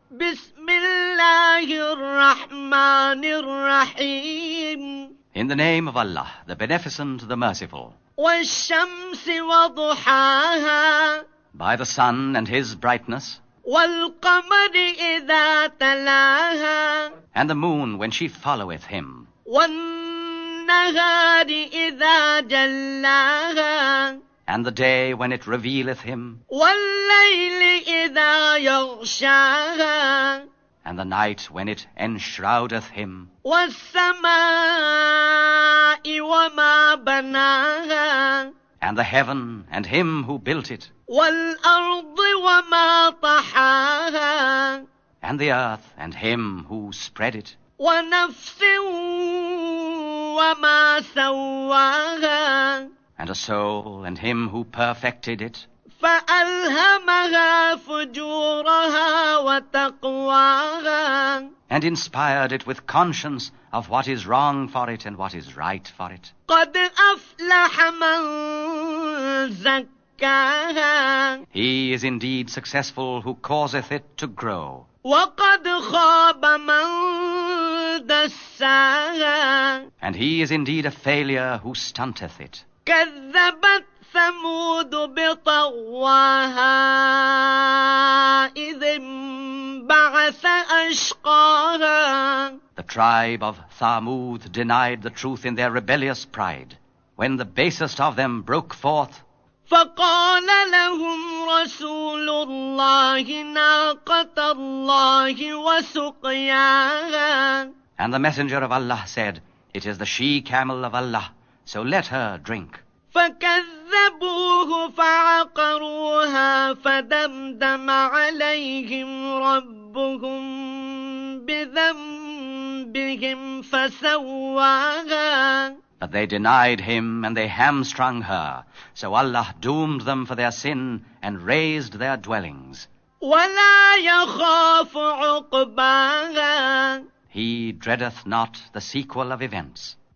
بسم الله الرحمن الرحيم. In the name of Allah, the Beneficent, the Merciful. والشمس وضحاها. By the sun and his brightness. والقمر إذا تلاها. And the moon when she followeth him. والنهار إذا جلاها. And the day when it revealeth him. والليل إذا يغشاها. And the night when it enshroudeth him. والسماء وما بناها. And the heaven and him who built it. والأرض وما طحاها. And the earth and him who spread it. ونفس وما سواها. And a soul and him who perfected it. فألهمها فجورها وتقواها. And inspired it with conscience of what is wrong for it and what is right for it. قد أفلح من زكاها. He is indeed successful who causeth it to grow. وقد خاب من دساها. And he is indeed a failure who stunteth it. كذبت ثمود بطغواها إذ انبعث أشقاها. The tribe of Thamud denied the truth in their rebellious pride, when the basest of them broke forth. فقال لهم رسول الله ناقة الله وسقياها. And the messenger of Allah said, It is the she-camel of Allah, so let her drink. فكذبوه فعقروها فدمدم عليهم ربهم بذنبهم فسواها. But they denied him and they hamstrung her, so Allah doomed them for their sin and razed their dwellings. ولا يخاف عقباها. He dreadeth not the sequel of events.